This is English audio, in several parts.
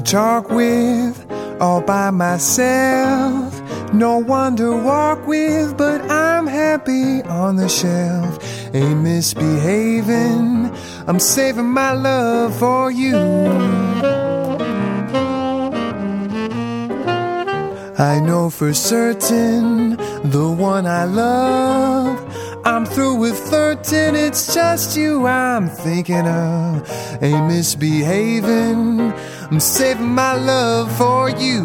talk with, all by myself. No one to walk with, but I'm happy on the shelf. Ain't misbehaving, I'm saving my love for you. I know for certain the one I love. I'm through with flirting, it's just you I'm thinking of. Ain't misbehaving, I'm saving my love for you.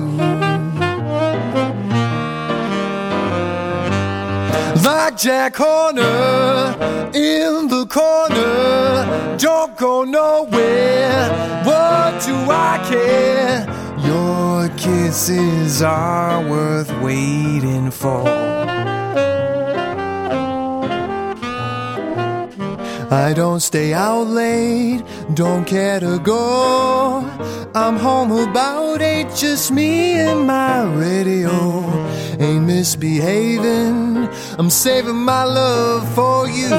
Like Jack Horner in the corner, don't go nowhere, what do I care? Your kisses are worth waiting for. I don't stay out late, don't care to go. I'm home about 8, just me and my radio. Ain't misbehaving, I'm saving my love for you.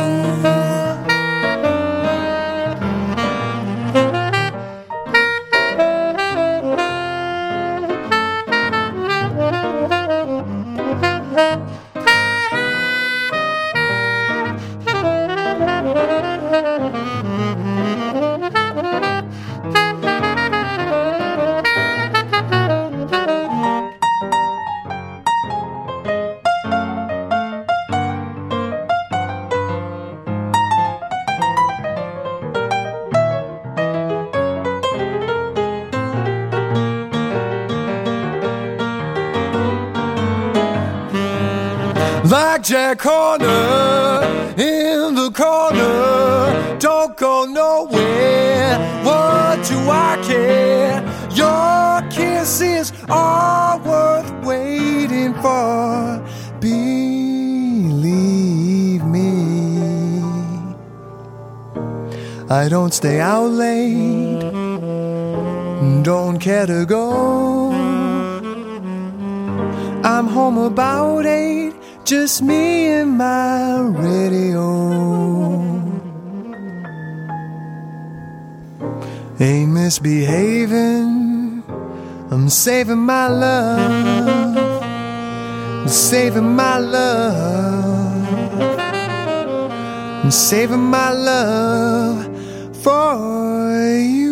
Like Jack Horner in the corner, don't go nowhere, what do I care? Your kisses are worth waiting for, believe me. I don't stay out late, don't care to go. I'm home about 8, just me and my radio. Ain't misbehaving, I'm saving my love, I'm saving my love, I'm saving my love for you.